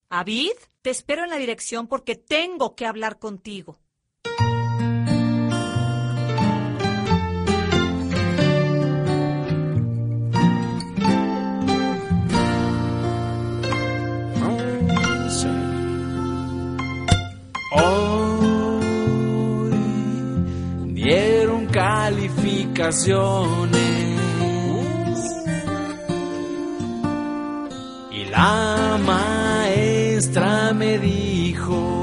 Avid, te espero en la dirección porque tengo que hablar contigo. Hoy dieron calificaciones y la maestra me dijo: